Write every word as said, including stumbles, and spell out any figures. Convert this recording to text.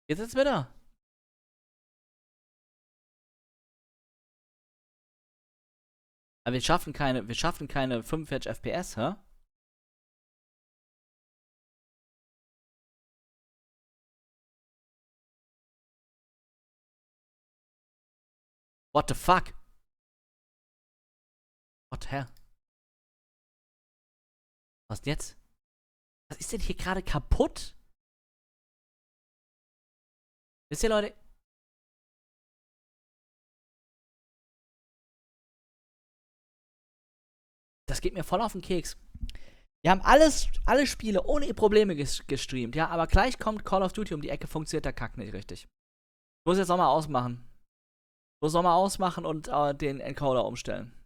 Jetzt ist wieder. Aber wir schaffen keine, wir schaffen keine fünfundvierzig F P S, hä? What the fuck? What hell? Was denn jetzt? Was ist denn hier gerade kaputt? Wisst ihr, Leute? Das geht mir voll auf den Keks. Wir haben alles, alle Spiele ohne Probleme ges gestreamt, ja, aber gleich kommt Call of Duty um die Ecke, funktioniert der Kack nicht richtig. Ich muss jetzt nochmal ausmachen. Ich muss nochmal ausmachen und äh, den Encoder umstellen.